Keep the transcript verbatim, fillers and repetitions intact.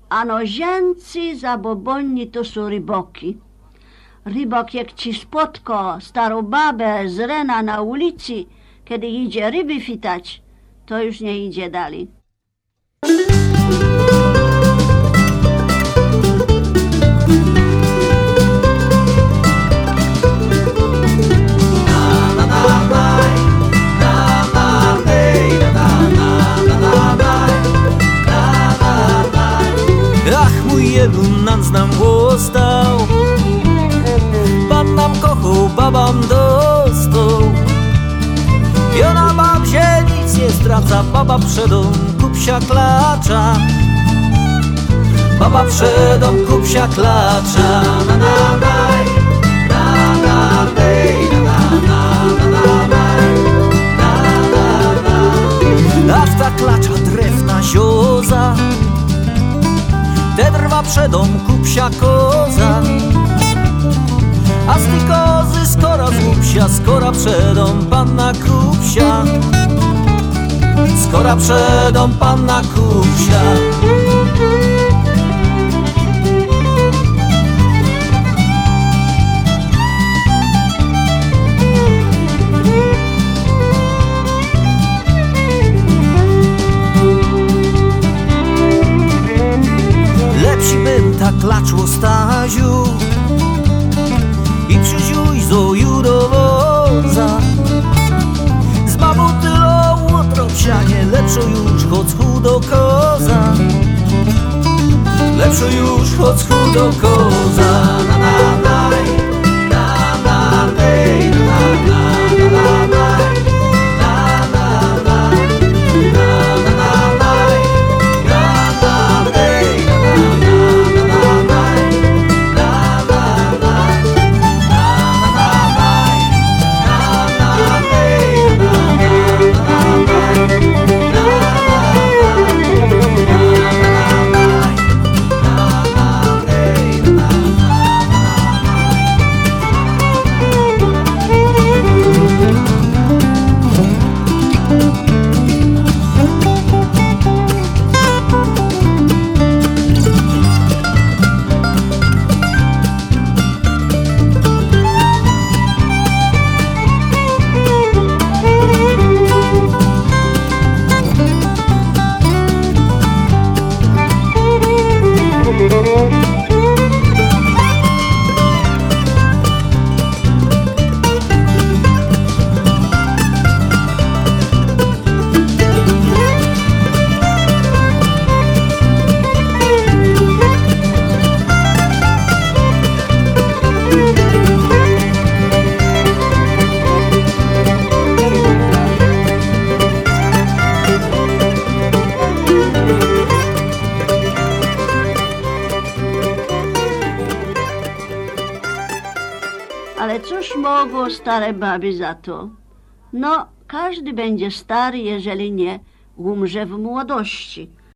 Ano zięcy zabobonni to są ryboki. Rybok jak ci spotko starą babę z rena na ulicy, kiedy idzie ryby fitać, to już nie idzie dalej. Ach, mój Jelun znam ostał, pan nam kochał, babam dostał. I ona babzie nic nie straca, baba przedom kupsia klacza. Baba przedom kupsia klacza. Na na naj, na na dej, na na na naj, na na na. Ach, ta klacza drewna zioza, te drwa przedom kupsia koza. A z tej kozy skora złupsia, skora przedom panna kupsia. Skora przedom panna kupsia. Lepsi bym tak klaczło Staziu i przyziuj zoju do woza. Z babą tylą łotropsianie, lepszo już choć chudo koza. Lepszo już choć chudo koza. Na na naj, na na dej, na na na naj, na na na, na na naj, na na dej, na na naj, na na naj. Ale cóż mogą stare baby za to? No, każdy będzie stary, jeżeli nie umrze w młodości.